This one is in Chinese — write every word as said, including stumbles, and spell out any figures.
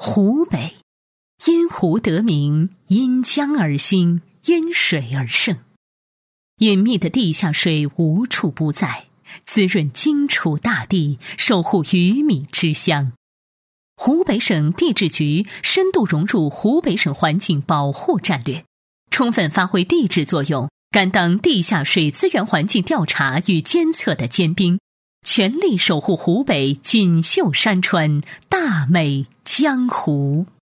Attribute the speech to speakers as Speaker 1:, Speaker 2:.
Speaker 1: 湖北，因湖得名，因江而兴，因水而盛。隐秘的地下水无处不在，滋润荆楚大地，守护鱼米之乡。湖北省地质局深度融入湖北省环境保护战略，充分发挥地质作用，甘当地下水资源环境调查与监测的尖兵，全力守护湖北锦绣山川、大美江湖。